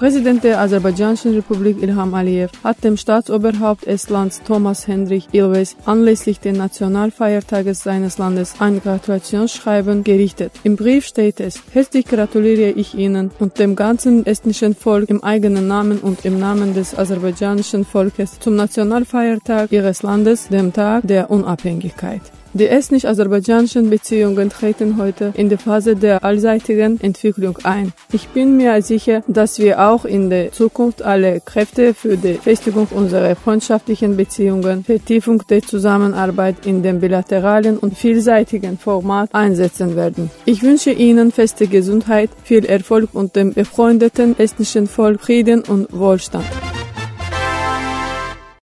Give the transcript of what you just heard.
Präsident der Aserbaidschanischen Republik Ilham Aliyev hat dem Staatsoberhaupt Estlands Toomas Hendrik Ilves anlässlich des Nationalfeiertages seines Landes ein Gratulationsschreiben gerichtet. Im Brief steht es: Herzlich gratuliere ich Ihnen und dem ganzen estnischen Volk im eigenen Namen und im Namen des aserbaidschanischen Volkes zum Nationalfeiertag Ihres Landes, dem Tag der Unabhängigkeit. Die estnisch-aserbaidschanischen Beziehungen treten heute in die Phase der allseitigen Entwicklung ein. Ich bin mir sicher, dass wir auch in der Zukunft alle Kräfte für die Festigung unserer freundschaftlichen Beziehungen, Vertiefung der Zusammenarbeit in dem bilateralen und vielseitigen Format einsetzen werden. Ich wünsche Ihnen feste Gesundheit, viel Erfolg und dem befreundeten estnischen Volk Frieden und Wohlstand.